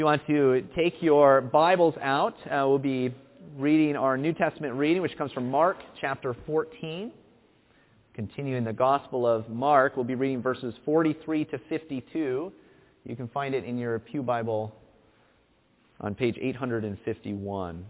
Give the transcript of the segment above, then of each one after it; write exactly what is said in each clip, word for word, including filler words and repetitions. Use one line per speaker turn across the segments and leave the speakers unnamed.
you want to take your Bibles out, uh, we'll be reading our New Testament reading, which comes from Mark chapter fourteen. Continuing the Gospel of Mark, we'll be reading verses forty-three to fifty-two. You can find it in your Pew Bible on page eight hundred fifty-one.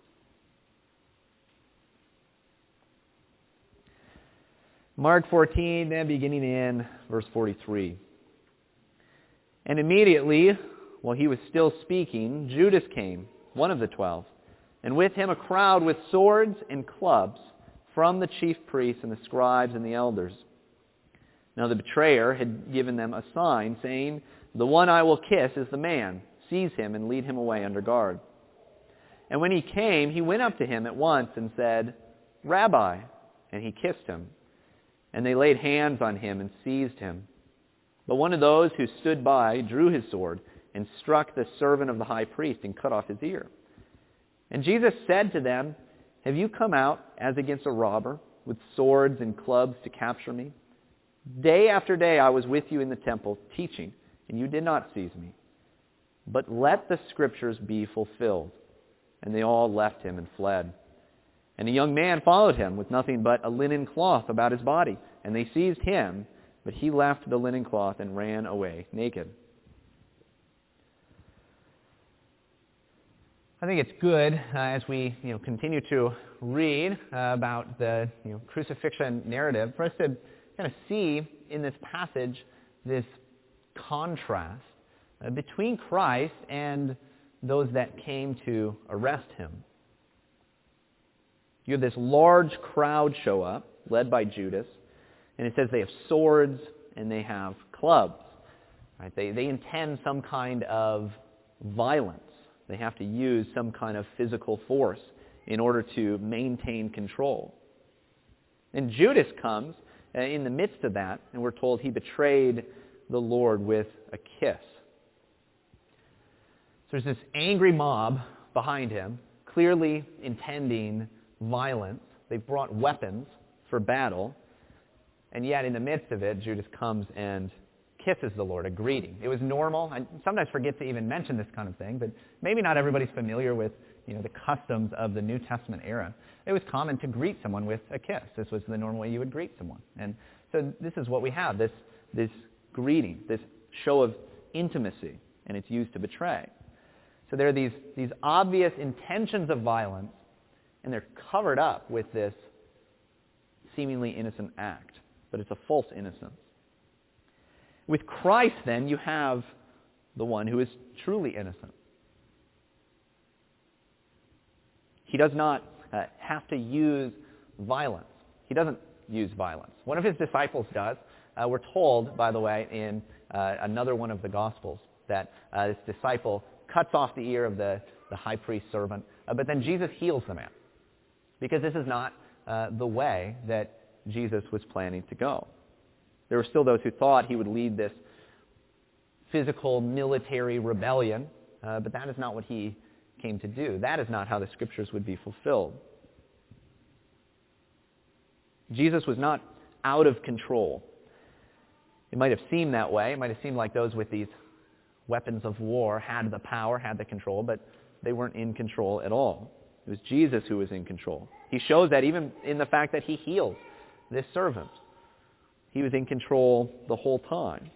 Mark fourteen, then beginning in verse forty-three. And immediately, while he was still speaking, Judas came, one of the twelve, and with him a crowd with swords and clubs from the chief priests and the scribes and the elders. Now the betrayer had given them a sign, saying, "The one I will kiss is the man. Seize him and lead him away under guard." And when he came, he went up to him at once and said, "Rabbi," and he kissed him. And they laid hands on him and seized him. But one of those who stood by drew his sword and struck the servant of the high priest and cut off his ear. And Jesus said to them, "Have you come out as against a robber with swords and clubs to capture me? Day after day I was with you in the temple teaching, and you did not seize me. But let the scriptures be fulfilled." And they all left him and fled. And a young man followed him with nothing but a linen cloth about his body. And they seized him, but he left the linen cloth and ran away naked. I think it's good uh, as we you know, continue to read uh, about the you know, crucifixion narrative for us to kind of see in this passage this contrast uh, between Christ and those that came to arrest him. You have this large crowd show up, led by Judas, and it says they have swords and they have clubs. Right? They, they intend some kind of violence. They have to use some kind of physical force in order to maintain control. And Judas comes uh, in the midst of that, and we're told he betrayed the Lord with a kiss. So there's this angry mob behind him, clearly intending violence. They've brought weapons for battle, and yet in the midst of it, Judas comes and kisses the Lord, a greeting. It was normal. I sometimes forget to even mention this kind of thing, but maybe not everybody's familiar with you know, the customs of the New Testament era. It was common to greet someone with a kiss. This was the normal way you would greet someone. And so this is what we have, this, this greeting, this show of intimacy, and it's used to betray. So there are these, these obvious intentions of violence, and they're covered up with this seemingly innocent act, but it's a false innocence. With Christ, then, you have the one who is truly innocent. He does not uh, have to use violence. He doesn't use violence. One of his disciples does. Uh, we're told, by the way, in uh, another one of the Gospels, that uh, this disciple cuts off the ear of the, the high priest's servant, uh, but then Jesus heals the man. Because this is not uh, the way that Jesus was planning to go. There were still those who thought he would lead this physical military rebellion, uh, but that is not what he came to do. That is not how the scriptures would be fulfilled. Jesus was not out of control. It might have seemed that way. It might have seemed like those with these weapons of war had the power, had the control, but they weren't in control at all. It was Jesus who was in control. He shows that even in the fact that he heals this servant. He was in control the whole time.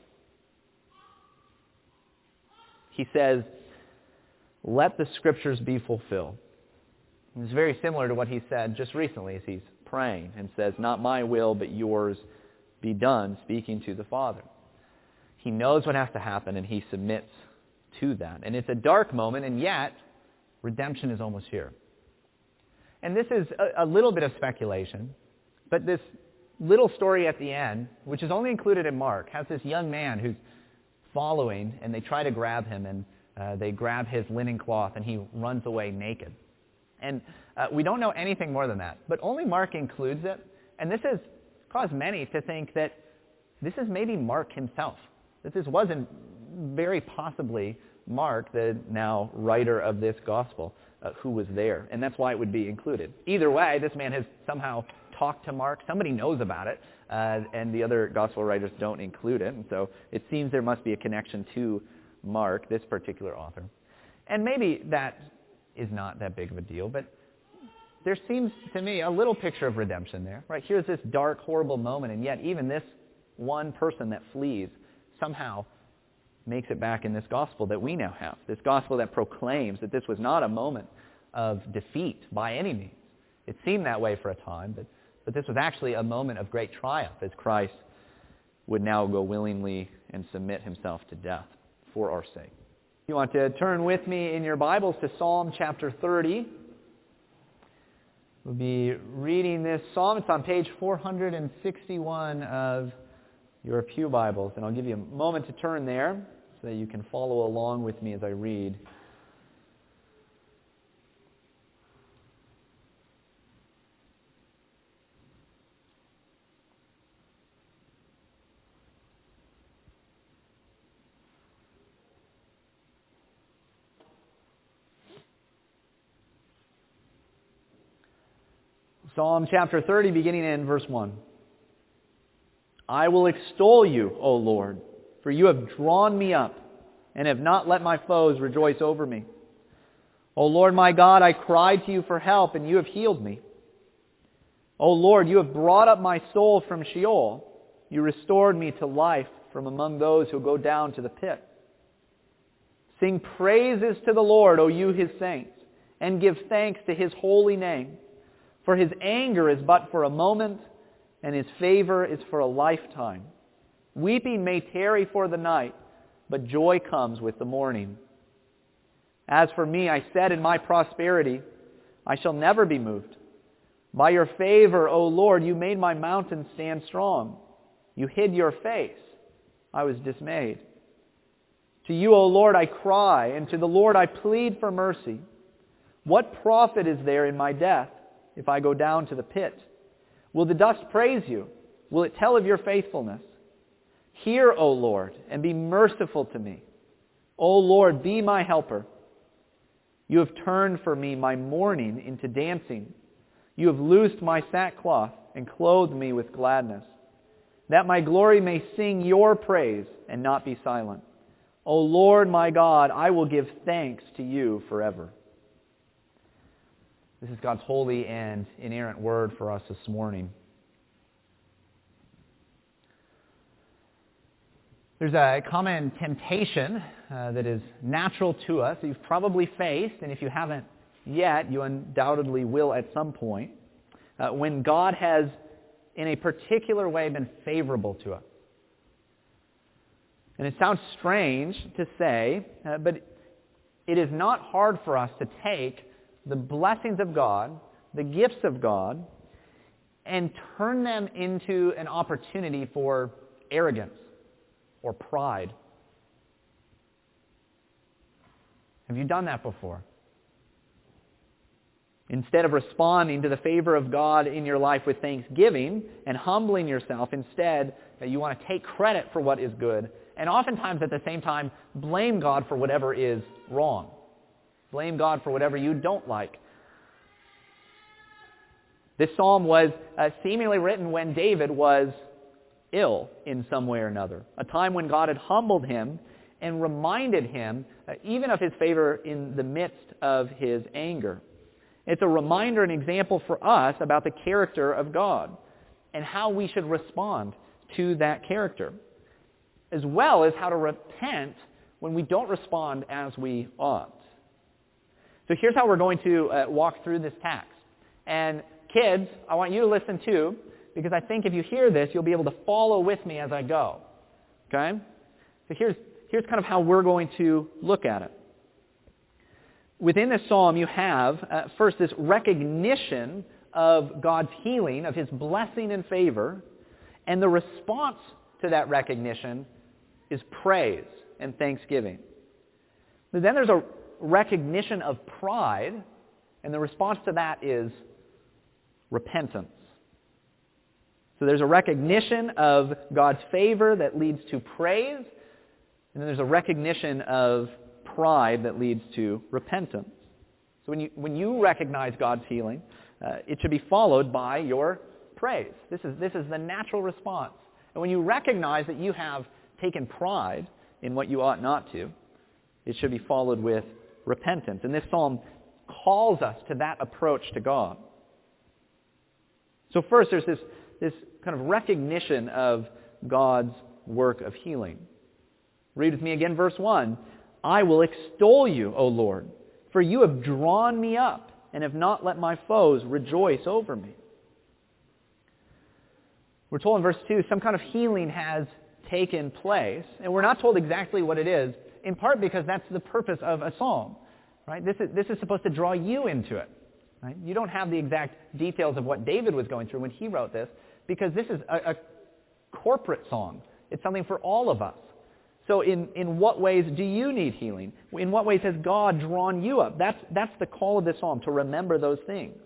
He says, "Let the scriptures be fulfilled." It's very similar to what he said just recently as he's praying and says, "Not my will, but yours be done," speaking to the Father. He knows what has to happen, and he submits to that. And it's a dark moment, and yet redemption is almost here. And this is a, a little bit of speculation, but this little story at the end, which is only included in Mark, has this young man who's following, and they try to grab him, and uh, they grab his linen cloth, and he runs away naked. And uh, we don't know anything more than that, but only Mark includes it, and this has caused many to think that this is maybe Mark himself, that this wasn't very possibly Mark, the now writer of this gospel, uh, who was there, and that's why it would be included. Either way, this man has somehow talked to Mark. Somebody knows about it, uh, and the other gospel writers don't include it, and so it seems there must be a connection to Mark, this particular author. And maybe that is not that big of a deal, but there seems to me a little picture of redemption there, right? Here's this dark, horrible moment, and yet even this one person that flees somehow makes it back in this gospel that we now have, this gospel that proclaims that this was not a moment of defeat by any means. It seemed that way for a time, but, but this was actually a moment of great triumph as Christ would now go willingly and submit himself to death for our sake. You want to turn with me in your Bibles to Psalm chapter thirty. We'll be reading this psalm. It's on page four hundred sixty-one of your pew Bibles, and I'll give you a moment to turn there so that you can follow along with me as I read. Psalm chapter thirty, beginning in verse one. I will extol you, O Lord, for you have drawn me up and have not let my foes rejoice over me. O Lord my God, I cried to you for help, and you have healed me. O Lord, you have brought up my soul from Sheol. You restored me to life from among those who go down to the pit. Sing praises to the Lord, O you his saints, and give thanks to his holy name. For his anger is but for a moment, and his favor is for a lifetime. Weeping may tarry for the night, but joy comes with the morning. As for me, I said in my prosperity, I shall never be moved. By your favor, O Lord, you made my mountain stand strong. You hid your face. I was dismayed. To you, O Lord, I cry, and to the Lord I plead for mercy. What profit is there in my death if I go down to the pit? Will the dust praise you? Will it tell of your faithfulness? Hear, O Lord, and be merciful to me. O Lord, be my helper. You have turned for me my mourning into dancing. You have loosed my sackcloth and clothed me with gladness, that my glory may sing your praise and not be silent. O Lord my God, I will give thanks to you forever. This is God's holy and inerrant word for us this morning. There's a common temptation uh, that is natural to us that you've probably faced, and if you haven't yet, you undoubtedly will at some point, uh, when God has, in a particular way, been favorable to us. And it sounds strange to say, uh, but it is not hard for us to take the blessings of God, the gifts of God, and turn them into an opportunity for arrogance or pride. Have you done that before? Instead of responding to the favor of God in your life with thanksgiving and humbling yourself, instead you want to take credit for what is good, and oftentimes at the same time blame God for whatever is wrong. Blame God for whatever you don't like. This psalm was uh, seemingly written when David was ill in some way or another, a time when God had humbled him and reminded him uh, even of his favor in the midst of his anger. It's a reminder and example for us about the character of God and how we should respond to that character, as well as how to repent when we don't respond as we ought. So here's how we're going to uh, walk through this text. And kids, I want you to listen too, because I think if you hear this, you'll be able to follow with me as I go. Okay? So here's, here's kind of how we're going to look at it. Within this psalm, you have, uh, first, this recognition of God's healing, of his blessing and favor, and the response to that recognition is praise and thanksgiving. But then there's a recognition of pride, and the response to that is repentance. So there's a recognition of God's favor that leads to praise, and then there's a recognition of pride that leads to repentance. So when you when you recognize God's healing, uh, it should be followed by your praise. This is this is the natural response. And when you recognize that you have taken pride in what you ought not to, it should be followed with repentance. And this psalm calls us to that approach to God. So first, there's this, this kind of recognition of God's work of healing. Read with me again, verse one. I will extol you, O Lord, for you have drawn me up and have not let my foes rejoice over me. We're told in verse two, some kind of healing has taken place, and we're not told exactly what it is, in part because that's the purpose of a psalm. Right? This is, this is supposed to draw you into it. Right? You don't have the exact details of what David was going through when he wrote this, because this is a, a corporate song. It's something for all of us. So in, in what ways do you need healing? In what ways has God drawn you up? That's, that's the call of this psalm, to remember those things.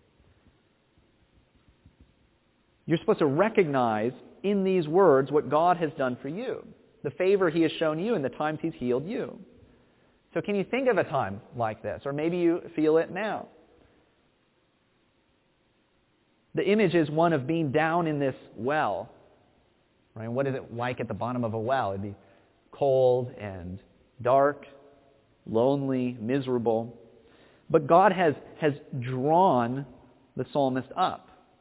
You're supposed to recognize in these words what God has done for you, the favor he has shown you and the times he's healed you. So can you think of a time like this? Or maybe you feel it now. The image is one of being down in this well. Right? What is it like at the bottom of a well? It'd be cold and dark, lonely, miserable. But God has, has drawn the psalmist up.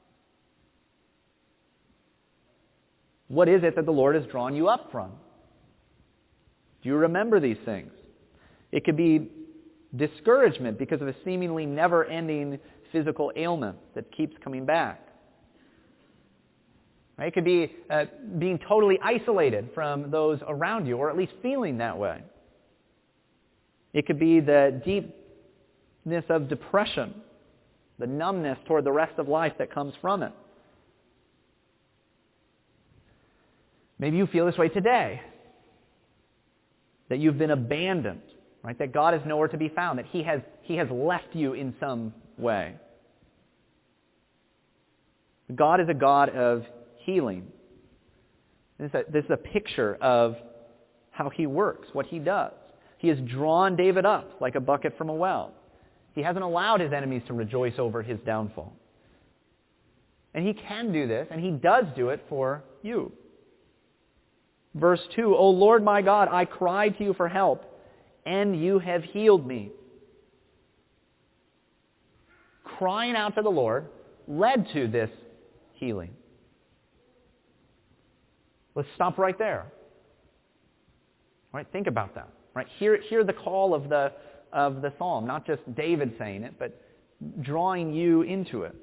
What is it that the Lord has drawn you up from? Do you remember these things? It could be discouragement because of a seemingly never-ending physical ailment that keeps coming back. It could be uh, being totally isolated from those around you, or at least feeling that way. It could be the deepness of depression, the numbness toward the rest of life that comes from it. Maybe you feel this way today, that you've been abandoned, right? That God is nowhere to be found, that He has, He has left you in some way. God is a God of healing. This is, a, this is a picture of how He works, what He does. He has drawn David up like a bucket from a well. He hasn't allowed his enemies to rejoice over his downfall. And He can do this, and He does do it for you. Verse two, O Lord my God, I cried to you for help, and you have healed me. Crying out to the Lord led to this healing. Let's stop right there. Right? Think about that. Right? Hear, hear the call of the, of the psalm, not just David saying it, but drawing you into it.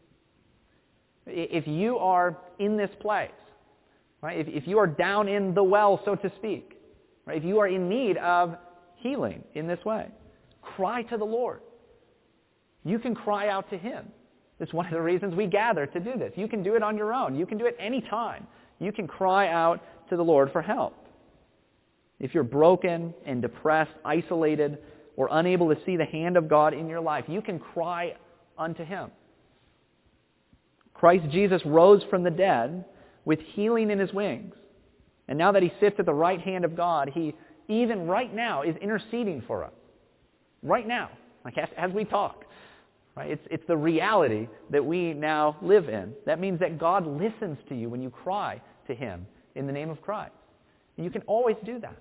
If you are in this place, right? If, if you are down in the well, so to speak, right? If you are in need of healing in this way, cry to the Lord. You can cry out to Him. It's one of the reasons we gather to do this. You can do it on your own. You can do it any time. You can cry out to the Lord for help. If you're broken and depressed, isolated, or unable to see the hand of God in your life, you can cry unto Him. Christ Jesus rose from the dead with healing in His wings. And now that He sits at the right hand of God, He, even right now, is interceding for us. Right now, like as, as we talk. Right? It's, it's the reality that we now live in. That means that God listens to you when you cry to Him in the name of Christ. And you can always do that.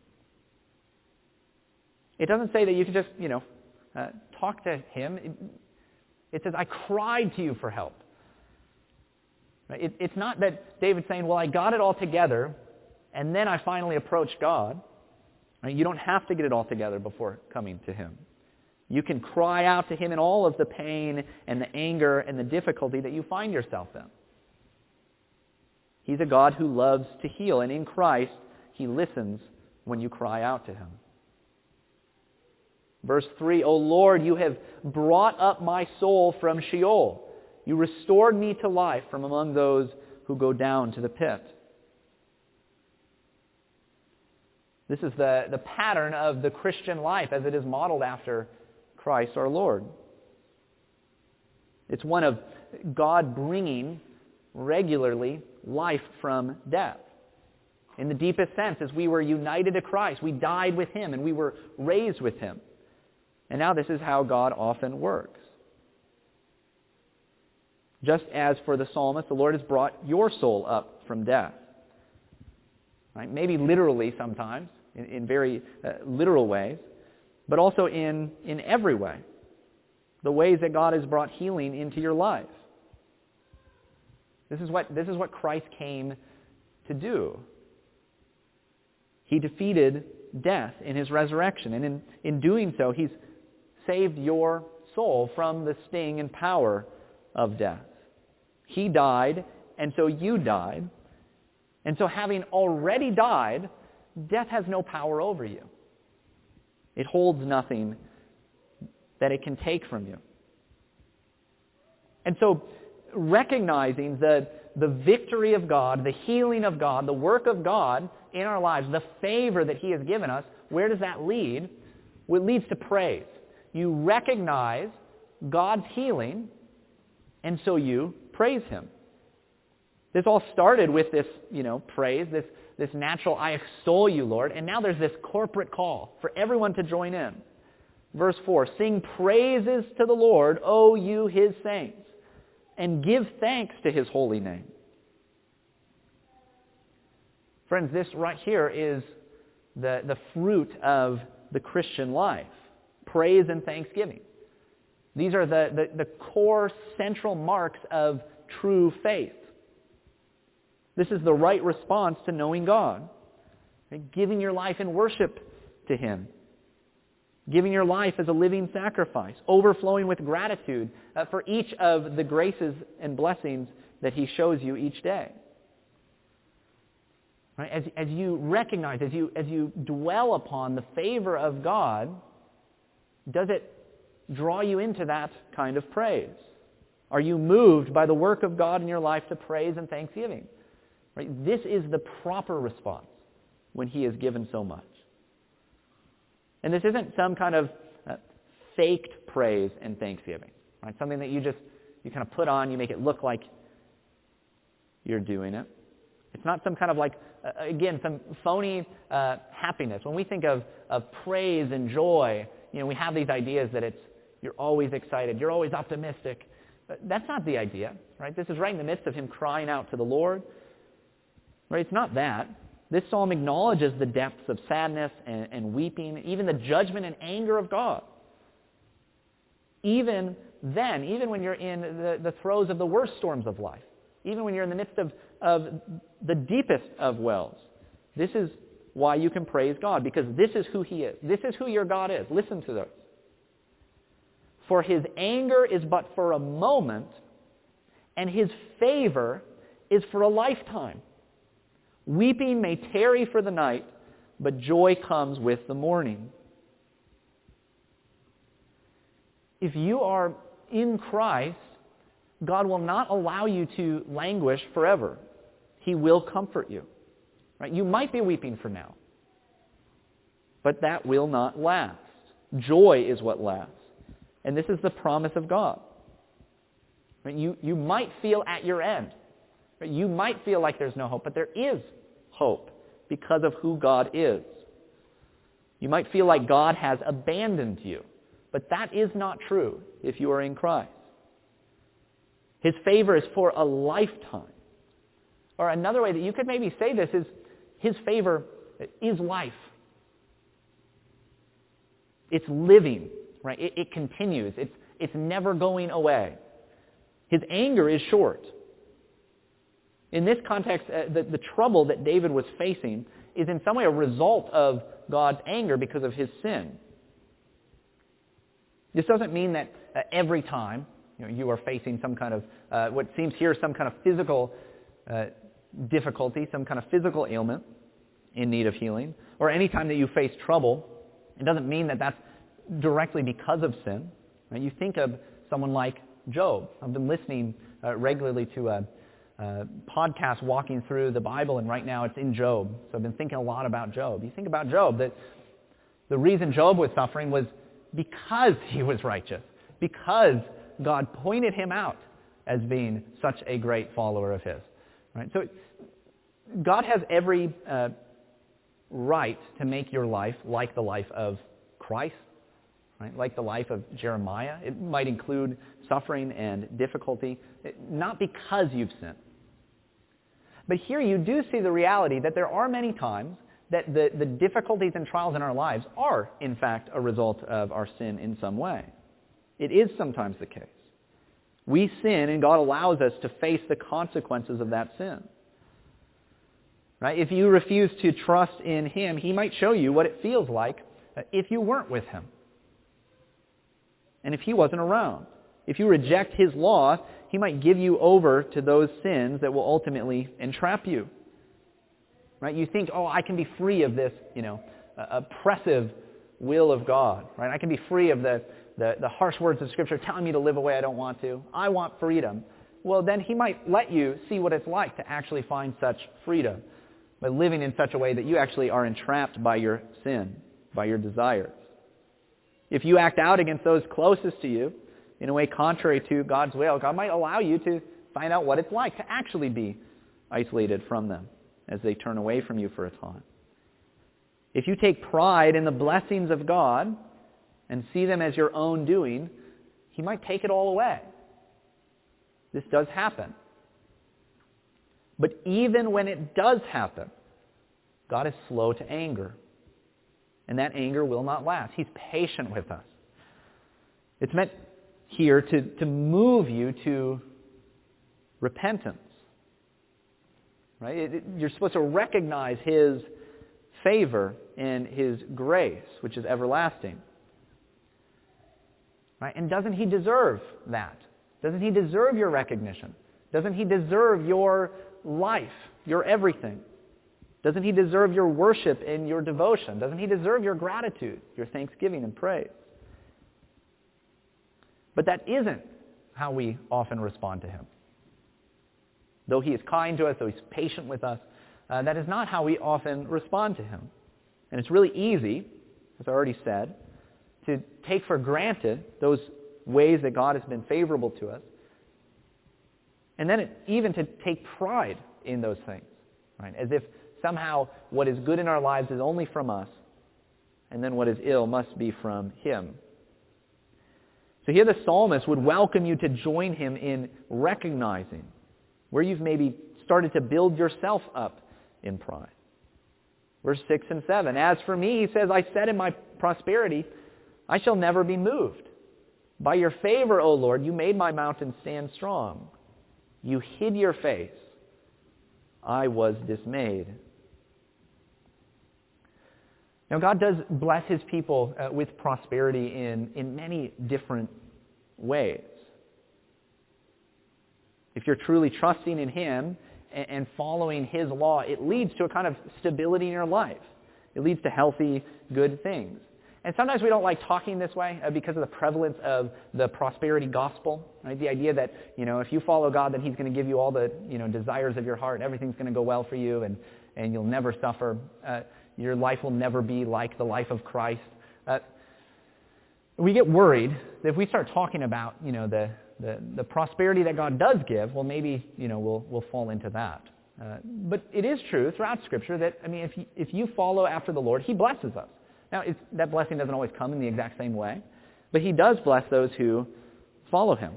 It doesn't say that you can just, you know, uh, talk to Him. It, it says, I cried to you for help. Right? It, it's not that David's saying, well, I got it all together, and then I finally approached God. Right? You don't have to get it all together before coming to Him. You can cry out to Him in all of the pain and the anger and the difficulty that you find yourself in. He's a God who loves to heal, and in Christ, He listens when you cry out to Him. Verse three, O Lord, you have brought up my soul from Sheol. You restored me to life from among those who go down to the pit. This is the, the pattern of the Christian life as it is modeled after Christ our Lord. It's one of God bringing regularly life from death. In the deepest sense, as we were united to Christ, we died with Him and we were raised with Him. And now this is how God often works. Just as for the psalmist, the Lord has brought your soul up from death. Right? Maybe literally sometimes, in, in very uh, literal ways. but also in, in every way. The ways that God has brought healing into your life. This is what, this is what Christ came to do. He defeated death in his resurrection, and in, in doing so, he's saved your soul from the sting and power of death. He died, and so you died. And so having already died, death has no power over you. It holds nothing that it can take from you. And so recognizing the, the victory of God, the healing of God, the work of God in our lives, the favor that he has given us, where does that lead? Well, it leads to praise. You recognize God's healing, and so you praise him. This all started with this, you know, praise, this, this natural, I extol you, Lord, and now there's this corporate call for everyone to join in. Verse four, sing praises to the Lord, O you his saints, and give thanks to his holy name. Friends, this right here is the, the fruit of the Christian life. Praise and thanksgiving. These are the, the, the core central marks of true faith. This is the right response to knowing God. Giving your life in worship to him. Giving your life as a living sacrifice. Overflowing with gratitude uh, for each of the graces and blessings that he shows you each day. Right? As, as you recognize, as you, as you dwell upon the favor of God, does it draw you into that kind of praise? Are you moved by the work of God in your life to praise and thanksgiving? Right? This is the proper response when he has given so much. And this isn't some kind of uh, faked praise and thanksgiving. Right? Something that you just, you kind of put on, you make it look like you're doing it. It's not some kind of like, uh, again, some phony uh, happiness. When we think of, of praise and joy, you know, we have these ideas that it's, you're always excited, you're always optimistic. But that's not the idea, right? This is right in the midst of him crying out to the Lord. Right? It's not that. This psalm acknowledges the depths of sadness and, and weeping, even the judgment and anger of God. Even then, even when you're in the, the throes of the worst storms of life, even when you're in the midst of, of the deepest of wells, this is why you can praise God, because this is who he is. This is who your God is. Listen to this. For his anger is but for a moment, and his favor is for a lifetime. Weeping may tarry for the night, but joy comes with the morning. If you are in Christ, God will not allow you to languish forever. He will comfort you. Right? You might be weeping for now, but that will not last. Joy is what lasts. And this is the promise of God. Right? You, you might feel at your end. Right? You might feel like there's no hope, but there is hope because of who God is. You might feel like God has abandoned you, but that is not true if you are in Christ. His favor is for a lifetime. Or another way that you could maybe say this is, his favor is life. It's living, right? It, it continues. It's, it's never going away. His anger is short. In this context, uh, the, the trouble that David was facing is in some way a result of God's anger because of his sin. This doesn't mean that uh, every time you know, you are facing some kind of, uh, what seems here, some kind of physical uh, difficulty, some kind of physical ailment in need of healing, or any time that you face trouble, it doesn't mean that that's directly because of sin. Right? You think of someone like Job. I've been listening uh, regularly to a, a podcast walking through the Bible, and right now it's in Job. So I've been thinking a lot about Job. You think about Job, that the reason Job was suffering was because he was righteous, because God pointed him out as being such a great follower of his. Right? So God has every uh, right to make your life like the life of Christ, right? Like the life of Jeremiah. It might include suffering and difficulty, not because you've sinned. But here you do see the reality that there are many times that the, the difficulties and trials in our lives are, in fact, a result of our sin in some way. It is sometimes the case. We sin, and God allows us to face the consequences of that sin. Right? If you refuse to trust in Him, He might show you what it feels like if you weren't with Him. And if He wasn't around. If you reject His law, He might give you over to those sins that will ultimately entrap you. Right? You think, oh, I can be free of this, you know, uh, oppressive will of God. Right? I can be free of the, the, the harsh words of Scripture telling me to live a way I don't want to. I want freedom. Well, then He might let you see what it's like to actually find such freedom by living in such a way that you actually are entrapped by your sin, by your desires. If you act out against those closest to you in a way contrary to God's will, God might allow you to find out what it's like to actually be isolated from them as they turn away from you for a time. If you take pride in the blessings of God and see them as your own doing, He might take it all away. This does happen. But even when it does happen, God is slow to anger. And that anger will not last. He's patient with us. It's meant here to, to move you to repentance. Right? It, it, you're supposed to recognize His favor and His grace, which is everlasting. Right? And doesn't He deserve that? Doesn't He deserve your recognition? Doesn't He deserve your life, your everything? Doesn't He deserve your worship and your devotion? Doesn't He deserve your gratitude, your thanksgiving and praise? But that isn't how we often respond to Him. Though He is kind to us, though He's patient with us, uh, that is not how we often respond to Him. And it's really easy, as I already said, to take for granted those ways that God has been favorable to us, and then it, even to take pride in those things, right? As if somehow what is good in our lives is only from us, and then what is ill must be from Him. So here the psalmist would welcome you to join him in recognizing where you've maybe started to build yourself up in pride. Verse six and seven, as for me, he says, I said in my prosperity, I shall never be moved. By your favor, O Lord, you made my mountain stand strong. You hid your face. I was dismayed. Now, God does bless His people uh, with prosperity in, in many different ways. If you're truly trusting in Him and, and following His law, it leads to a kind of stability in your life. It leads to healthy, good things. And sometimes we don't like talking this way uh, because of the prevalence of the prosperity gospel, right? The idea that, you know, if you follow God, then He's going to give you all the, you know, desires of your heart. Everything's going to go well for you, and, and you'll never suffer. Uh, your life will never be like the life of Christ. Uh, we get worried that if we start talking about, you know, the, the, the prosperity that God does give, well, maybe, you know, we'll, we'll fall into that. Uh, but it is true throughout Scripture that, I mean, if you, if you follow after the Lord, He blesses us. Now, it's, that blessing doesn't always come in the exact same way, but He does bless those who follow Him.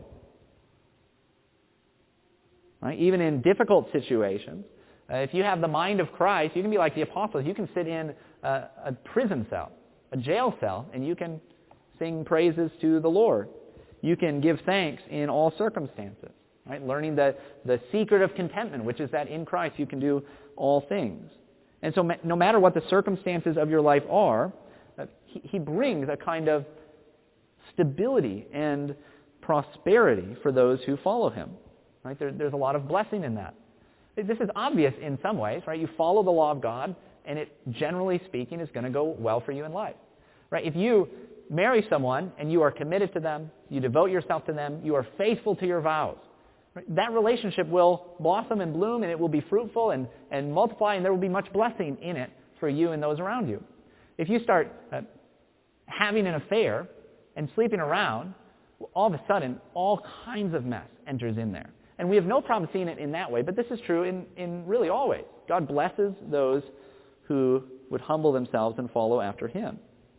Right? Even in difficult situations, uh, if you have the mind of Christ, you can be like the apostles. You can sit in a, a prison cell, a jail cell, and you can sing praises to the Lord. You can give thanks in all circumstances. Right? Learning the, the secret of contentment, which is that in Christ you can do all things. And so ma- no matter what the circumstances of your life are, uh, he, he brings a kind of stability and prosperity for those who follow Him. Right? There, there's a lot of blessing in that. This is obvious in some ways, right? You follow the law of God, and it, generally speaking, is going to go well for you in life. Right? If you marry someone and you are committed to them, you devote yourself to them, you are faithful to your vows, right? That relationship will blossom and bloom, and it will be fruitful and, and multiply, and there will be much blessing in it for you and those around you. If you start uh, having an affair and sleeping around, all of a sudden, all kinds of mess enters in there. And we have no problem seeing it in that way, but this is true in, in really all ways. God blesses those who would humble themselves and follow after Him.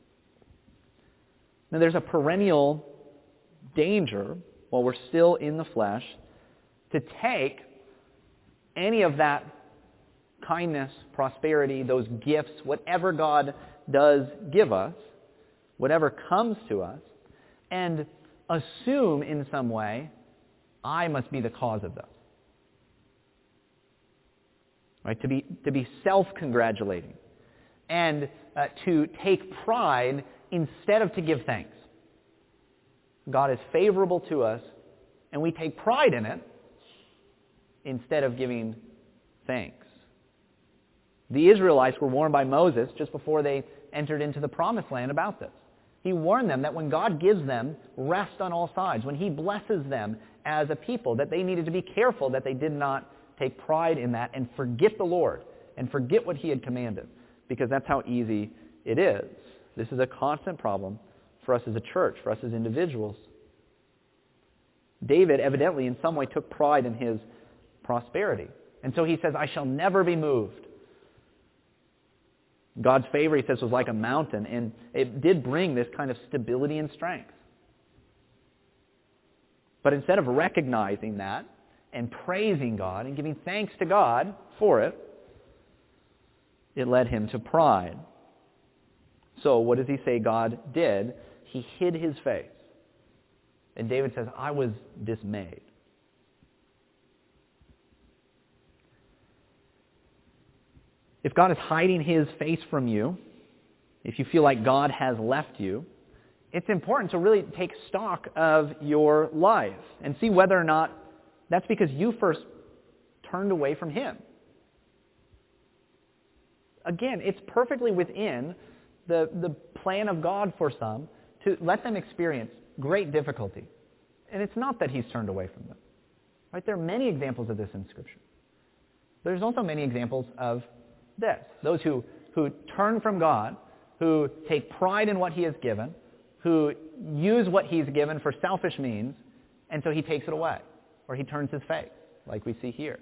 Now, there's a perennial danger while we're still in the flesh to take any of that kindness, prosperity, those gifts, whatever God does give us, whatever comes to us, and assume in some way, I must be the cause of those. Right? To be, to be self-congratulating and uh, to take pride instead of to give thanks. God is favorable to us, and we take pride in it instead of giving thanks. The Israelites were warned by Moses just before they entered into the promised land about this. He warned them that when God gives them rest on all sides, when he blesses them as a people, that they needed to be careful that they did not take pride in that and forget the Lord and forget what he had commanded, because that's how easy it is. This is a constant problem for us as a church, for us as individuals. David evidently in some way took pride in his prosperity. And so he says, I shall never be moved. God's favor, he says, was like a mountain, and it did bring this kind of stability and strength. But instead of recognizing that and praising God and giving thanks to God for it, it led him to pride. So what does he say God did? He hid his face. And David says, I was dismayed. If God is hiding his face from you, if you feel like God has left you, it's important to really take stock of your life and see whether or not that's because you first turned away from him. Again, it's perfectly within the, the plan of God for some to let them experience great difficulty. And it's not that he's turned away from them. Right? There are many examples of this in Scripture. There's also many examples of this. Those who, who turn from God, who take pride in what he has given, who use what he's given for selfish means, and so he takes it away, or he turns his face, like we see here.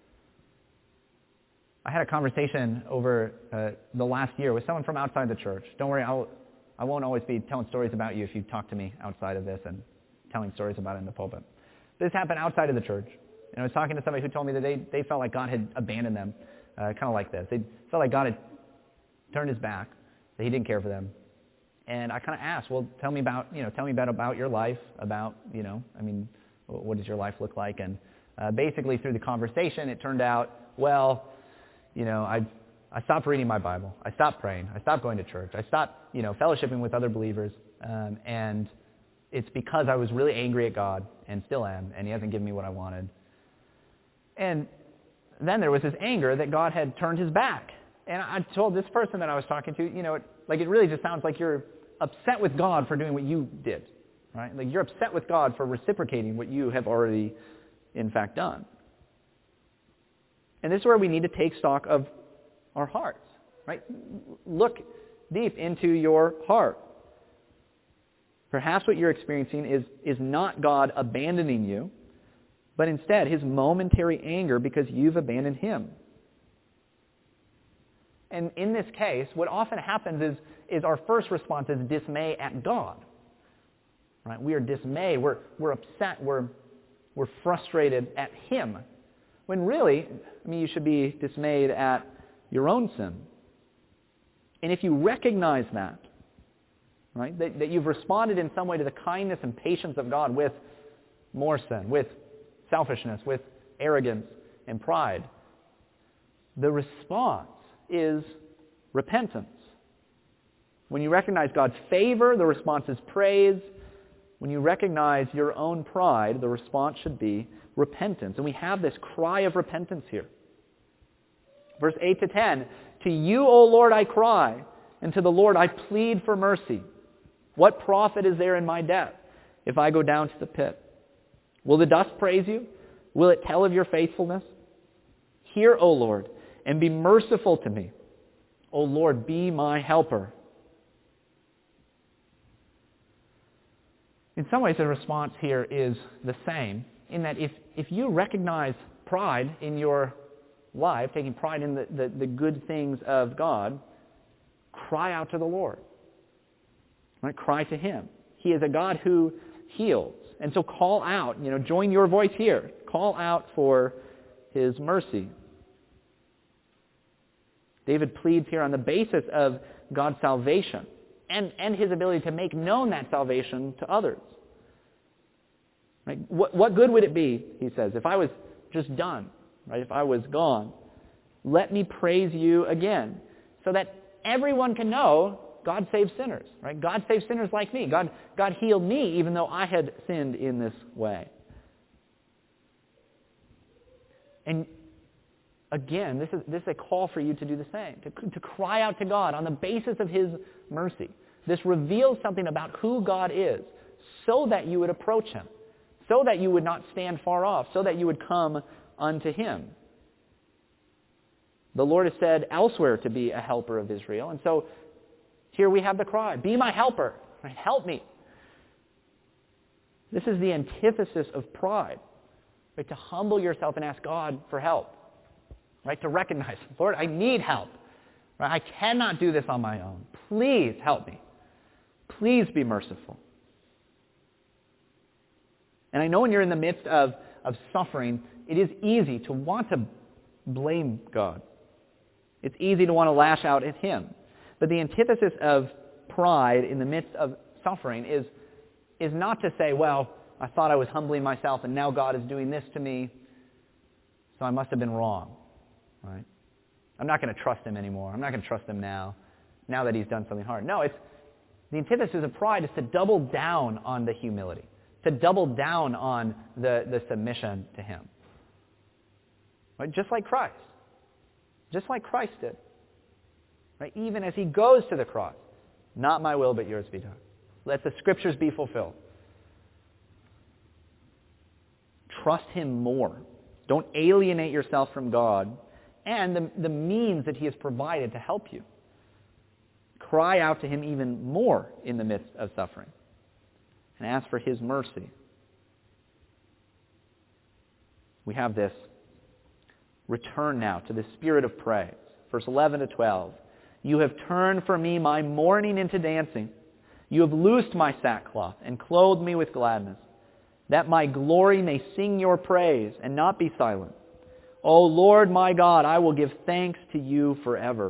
I had a conversation over uh, the last year with someone from outside the church. Don't worry, I'll, I won't always be telling stories about you if you talk to me outside of this and telling stories about it in the pulpit. This happened outside of the church. And I was talking to somebody who told me that they, they felt like God had abandoned them. Uh, kind of like this. They felt like God had turned his back, that he didn't care for them. And I kind of asked, well, tell me about, you know, tell me about, about your life, about, you know, I mean, what does your life look like? And uh, basically through the conversation, it turned out, well, you know, I I stopped reading my Bible. I stopped praying. I stopped going to church. I stopped, you know, fellowshipping with other believers. Um, and it's because I was really angry at God, and still am, and he hasn't given me what I wanted. And then there was this anger that God had turned his back. And I told this person that I was talking to, you know, it, like it really just sounds like you're upset with God for doing what you did, right? Like you're upset with God for reciprocating what you have already, in fact, done. And this is where we need to take stock of our hearts, right? Look deep into your heart. Perhaps what you're experiencing is, is not God abandoning you, but instead his momentary anger because you've abandoned him. And in this case, what often happens is, is our first response is dismay at God. Right? We are dismayed, we're, we're upset, we're, we're frustrated at him. When really, I mean, you should be dismayed at your own sin. And if you recognize that, right, that, that you've responded in some way to the kindness and patience of God with more sin, with selfishness, with arrogance and pride, the response is repentance. When you recognize God's favor, the response is praise. When you recognize your own pride, the response should be repentance. And we have this cry of repentance here. Verse eight to ten, to you, O Lord, I cry, and to the Lord I plead for mercy. What profit is there in my death if I go down to the pit? Will the dust praise you? Will it tell of your faithfulness? Hear, O Lord, and be merciful to me. O Lord, be my helper. In some ways, the response here is the same, in that if, if you recognize pride in your life, taking pride in the, the, the good things of God, cry out to the Lord. Right? Cry to him. He is a God who heals. And so call out, you know, join your voice here. Call out for his mercy. David pleads here on the basis of God's salvation and, and his ability to make known that salvation to others. Right? What, what good would it be, he says, if I was just done, right? If I was gone? Let me praise you again, so that everyone can know God saves sinners, right? God saves sinners like me. God, God healed me even though I had sinned in this way. And again, this is, this is a call for you to do the same, to, to cry out to God on the basis of his mercy. This reveals something about who God is so that you would approach him, so that you would not stand far off, so that you would come unto him. The Lord has said elsewhere to be a helper of Israel, and so here we have the cry, be my helper, right? Help me. This is the antithesis of pride, right? To humble yourself and ask God for help, right? To recognize, Lord, I need help. Right? I cannot do this on my own. Please help me. Please be merciful. And I know when you're in the midst of, of suffering, it is easy to want to blame God. It's easy to want to lash out at him. But the antithesis of pride in the midst of suffering is, is not to say, well, I thought I was humbling myself and now God is doing this to me, so I must have been wrong. Right? I'm not going to trust him anymore. I'm not going to trust him now, now that he's done something hard. No, it's the antithesis of pride is to double down on the humility, to double down on the, the submission to him. Right? Just like Christ. Just like Christ did. Right? Even as he goes to the cross, not my will but yours be done. Let the scriptures be fulfilled. Trust him more. Don't alienate yourself from God and the, the means that he has provided to help you. Cry out to him even more in the midst of suffering and ask for his mercy. We have this return now to the spirit of praise. Verse eleven to twelve. You have turned for me my mourning into dancing. You have loosed my sackcloth and clothed me with gladness, that my glory may sing your praise and not be silent. O Lord my God, I will give thanks to you forever.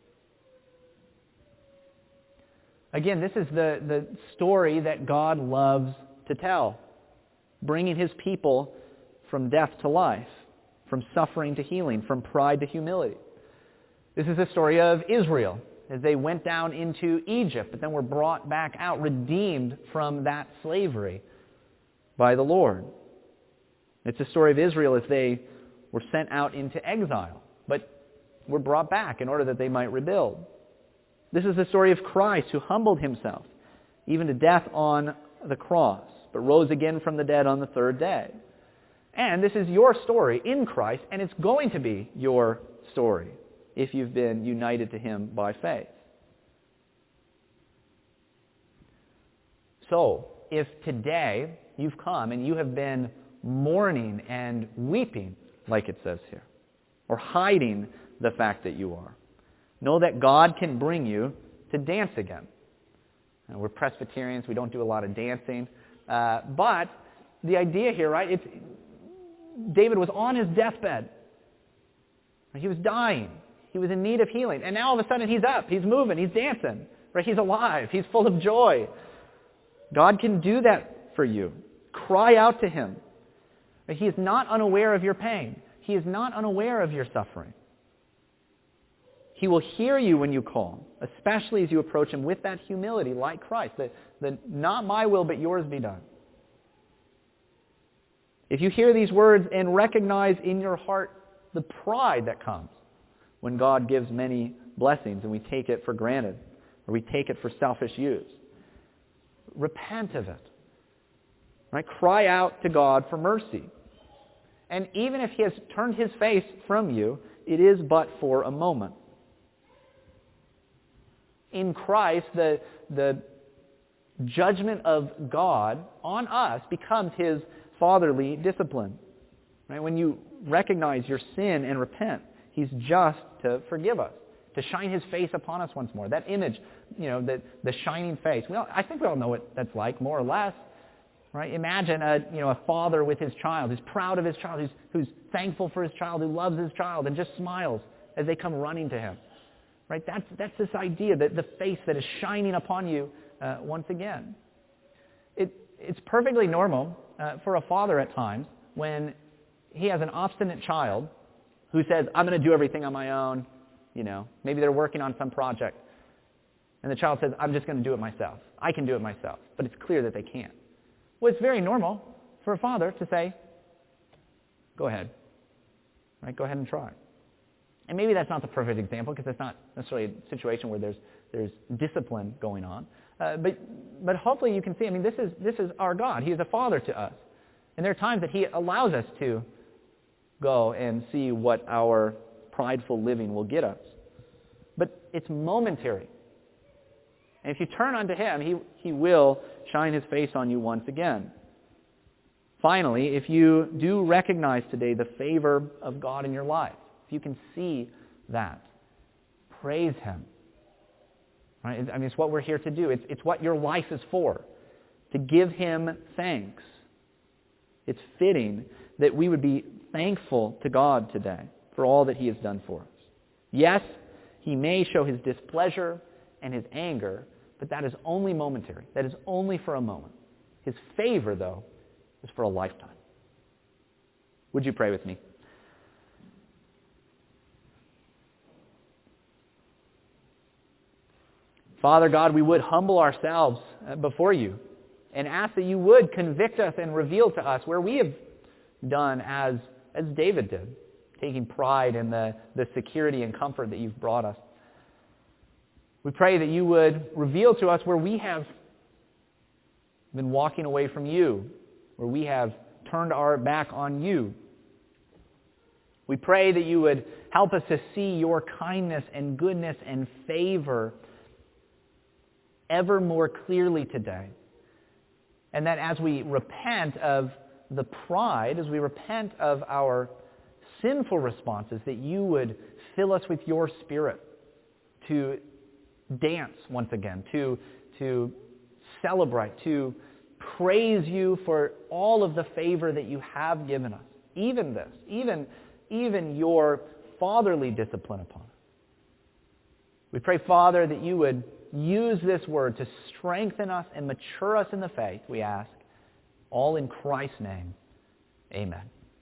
Again, this is the, the story that God loves to tell, bringing his people from death to life, from suffering to healing, from pride to humility. This is the story of Israel as they went down into Egypt, but then were brought back out, redeemed from that slavery by the Lord. It's the story of Israel as they were sent out into exile, but were brought back in order that they might rebuild. This is the story of Christ, who humbled himself, even to death on the cross, but rose again from the dead on the third day. And this is your story in Christ, and it's going to be your story if you've been united to him by faith. So, if today you've come and you have been mourning and weeping, like it says here, or hiding the fact that you are, know that God can bring you to dance again. And we're Presbyterians, we don't do a lot of dancing, uh, but the idea here, right, it's David was on his deathbed. He was dying. He was in need of healing. And now all of a sudden he's up, he's moving, he's dancing. Right? He's alive, he's full of joy. God can do that for you. Cry out to him. He is not unaware of your pain. He is not unaware of your suffering. He will hear you when you call, especially as you approach him with that humility like Christ, that, that not my will but yours be done. If you hear these words and recognize in your heart the pride that comes when God gives many blessings and we take it for granted, or we take it for selfish use, repent of it. Right? Cry out to God for mercy. And even if he has turned his face from you, it is but for a moment. In Christ, the, the judgment of God on us becomes his fatherly discipline. Right? When you recognize your sin and repent, he's just to forgive us, to shine his face upon us once more. That image, you know, the, the shining face. We all, I think we all know what that's like, more or less. Right? Imagine a, you know, a father with his child who's proud of his child, who's, who's thankful for his child, who loves his child, and just smiles as they come running to him. Right? That's, that's this idea, that the face that is shining upon you uh, once again. It, it's perfectly normal uh, for a father at times when he has an obstinate child who says, I'm going to do everything on my own. You know, maybe they're working on some project. And the child says, I'm just going to do it myself. I can do it myself. But it's clear that they can't. Well, it's very normal for a father to say, go ahead. Right? Go ahead and try. And maybe that's not the perfect example because it's not necessarily a situation where there's there's discipline going on. Uh, but but hopefully you can see, I mean, this is this is our God. He is a father to us. And there are times that He allows us to go and see what our prideful living will get us. But it's momentary. And if you turn unto Him, He, he will shine His face on you once again. Finally, if you do recognize today the favor of God in your life, if you can see that, praise Him. Right? I mean, it's what we're here to do. It's, it's what your life is for, to give Him thanks. It's fitting that we would be thankful to God today for all that He has done for us. Yes, He may show His displeasure and His anger, but that is only momentary. That is only for a moment. His favor, though, is for a lifetime. Would you pray with me? Father God, we would humble ourselves before You and ask that You would convict us and reveal to us where we have done as, as David did, taking pride in the, the security and comfort that You've brought us. We pray that You would reveal to us where we have been walking away from You, where we have turned our back on You. We pray that You would help us to see Your kindness and goodness and favor ever more clearly today. And that as we repent of the pride, as we repent of our sinful responses, that You would fill us with Your Spirit to dance once again, to, to celebrate, to praise You for all of the favor that You have given us. Even this, even, even Your fatherly discipline upon us. We pray, Father, that You would use this word to strengthen us and mature us in the faith, we ask. All in Christ's name. Amen.